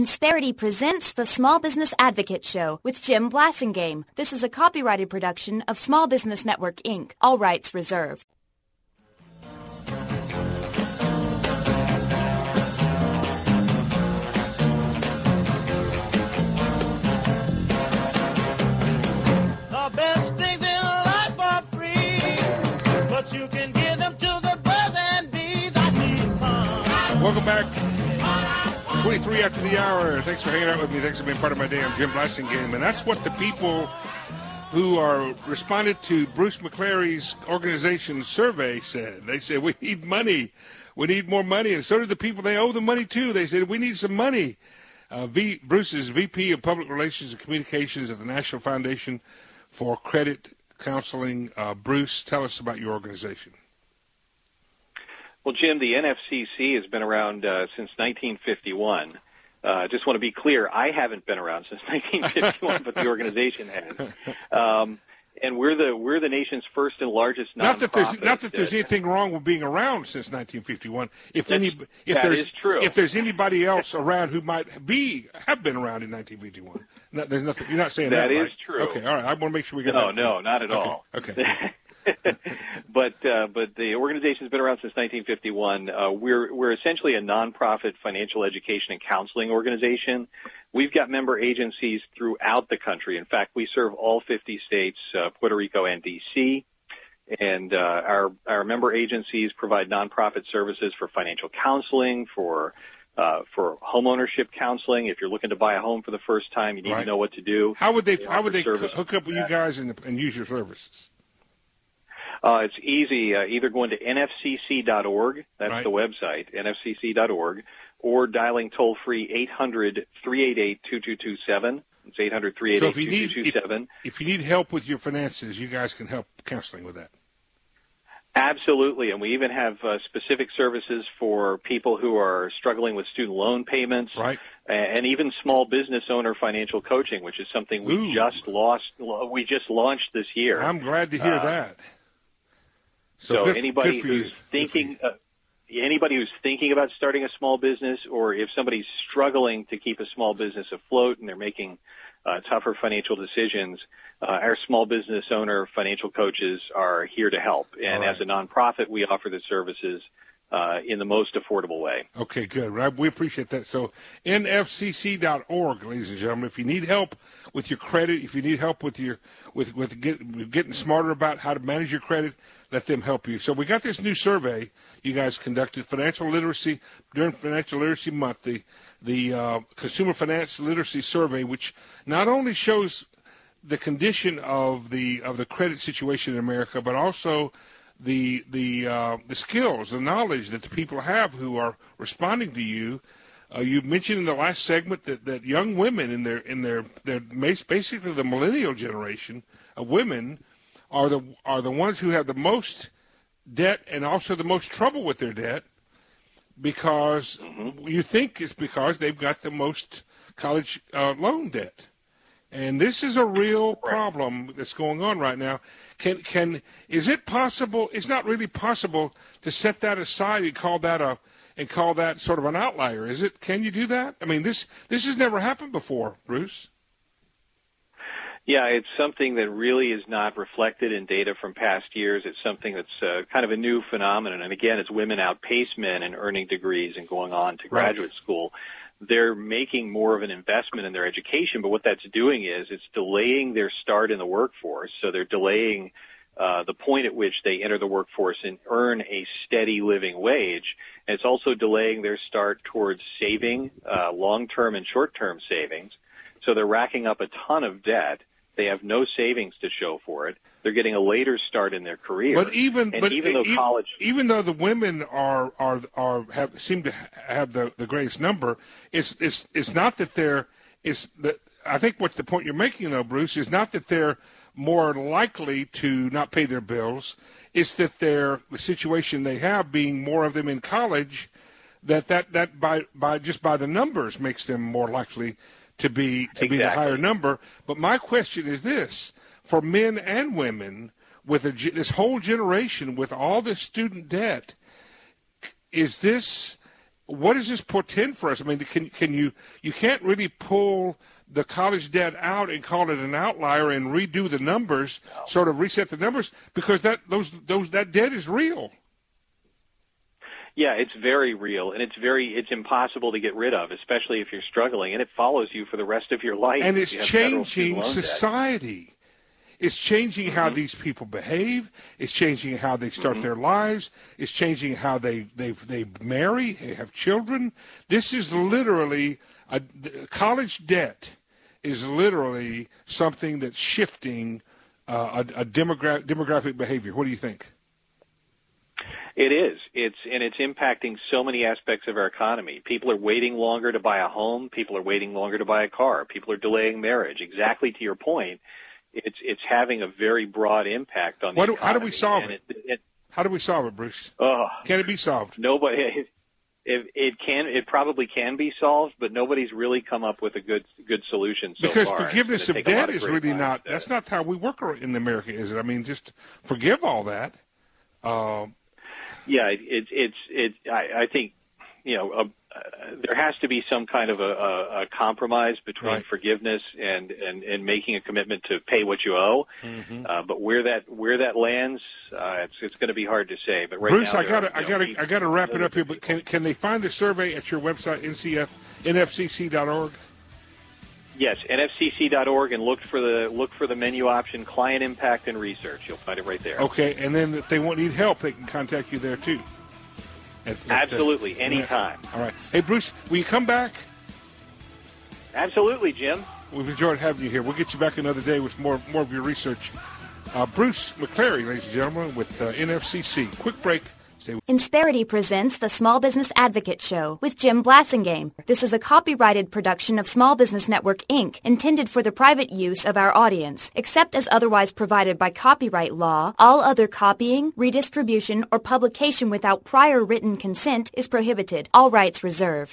Insperity presents the Small Business Advocate Show with Jim Blasingame. This is a copyrighted production of Small Business Network, Inc., all rights reserved. The best things in life are free, but you can give them to the birds and bees. I need fun. Welcome back. 23 after the hour. Thanks for hanging out with me. Thanks for being part of my day. I'm Jim Blasingame. And that's what the people who are responded to Bruce McClary's organization survey said. They said, we need money. We need more money. And so did the people they owe the money to. They said, we need some money. Bruce is VP of Public Relations and Communications at the National Foundation for Credit Counseling. Bruce, tell us about your organization. Well, Jim, the NFCC has been around since 1951. Just want to be clear, I haven't been around since 1951, but the organization has. And we're the nation's first and largest nonprofit. Not that there's anything wrong with being around since 1951. That is true. If there's anybody else around who might have been around in 1951, there's nothing. You're not saying that. That is right? true. Okay, all right. I want to make sure we get that. No, not at all. Okay. But the organization's been around since 1951. We're essentially a nonprofit financial education and counseling organization. We've got member agencies throughout the country. In fact, we serve all 50 states, Puerto Rico and D.C. And our member agencies provide nonprofit services for financial counseling, for homeownership counseling. If you're looking to buy a home for the first time, you need to know what to do. How would they hook up with you guys and use your services? It's easy, either going to nfcc.org, that's the website, nfcc.org, or dialing toll-free 800-388-2227. It's 800-388-2227. If you need help with your finances, you guys can help counseling with that. Absolutely, and we even have specific services for people who are struggling with student loan payments, and even small business owner financial coaching, which is something we just launched this year. I'm glad to hear that. So anybody who's thinking about starting a small business, or if somebody's struggling to keep a small business afloat and they're making tougher financial decisions, our small business owner financial coaches are here to help. And as a nonprofit, we offer the services in the most affordable way. Okay, good. We appreciate that. So nfcc.org, ladies and gentlemen, if you need help with your credit, if you need help with getting smarter about how to manage your credit, let them help you. So we got this new survey you guys conducted, financial literacy, during Financial Literacy Month, the Consumer Finance Literacy Survey, which not only shows the condition of the credit situation in America, but also the skills, the knowledge that the people have who are responding to you. You mentioned in the last segment that young women in their basically the millennial generation of women are the ones who have the most debt and also the most trouble with their debt, because you think it's because they've got the most college loan debt. And this is a real problem that's going on right now. Is it possible? It's not really possible to set that aside and call that sort of an outlier, is it? Can you do that? I mean, this has never happened before, Bruce. Yeah, it's something that really is not reflected in data from past years. It's something that's kind of a new phenomenon. And again, as women outpace men in earning degrees and going on to graduate school, they're making more of an investment in their education. But what that's doing is it's delaying their start in the workforce. So they're delaying the point at which they enter the workforce and earn a steady living wage. And it's also delaying their start towards saving, long-term and short-term savings. So they're racking up a ton of debt. They have no savings to show for it. They're getting a later start in their career. Even though the women seem to have the greatest number, it's not that I think what the point you're making, though, Bruce, is not that they're more likely to not pay their bills. It's that the situation they have, being more of them in college, that by the numbers makes them more likely to be the higher number. But my question is this: for men and women, with this whole generation with all this student debt, is this what does this portend for us? I mean, can you can't really pull the college debt out and call it an outlier and redo the numbers, sort of reset the numbers, because that debt is real. Yeah, it's very real, and it's impossible to get rid of, especially if you're struggling, and it follows you for the rest of your life. And it's changing society. It's changing how these people behave. It's changing how they start their lives. It's changing how they marry, they have children. This is literally college debt is literally something that's shifting a demographic behavior. What do you think? It is. It's impacting so many aspects of our economy. People are waiting longer to buy a home. People are waiting longer to buy a car. People are delaying marriage. Exactly to your point, it's having a very broad impact on the economy. How do we solve it? How do we solve it, Bruce? Can it be solved? Nobody. It probably can be solved, but nobody's really come up with a good solution so because far. Because forgiveness of debt is really not. That's not how we work in America, is it? I mean, just forgive all that. Yeah, I think, there has to be some kind of a compromise between forgiveness and making a commitment to pay what you owe. But where that lands, it's going to be hard to say. But Bruce, now, I got to wrap it up here. But can they find the survey at your website, nfcc.org? Yes, nfcc.org, and look for the menu option, Client Impact and Research. You'll find it right there. Okay, and then if they need help, they can contact you there too. Absolutely, anytime. All right. Hey, Bruce, will you come back? Absolutely, Jim. We've enjoyed having you here. We'll get you back another day with more of your research. Bruce McClary, ladies and gentlemen, with NFCC. Quick break. Insperity presents the Small Business Advocate Show with Jim Blassingame. This is a copyrighted production of Small Business Network, Inc., intended for the private use of our audience. Except as otherwise provided by copyright law, all other copying, redistribution, or publication without prior written consent is prohibited. All rights reserved.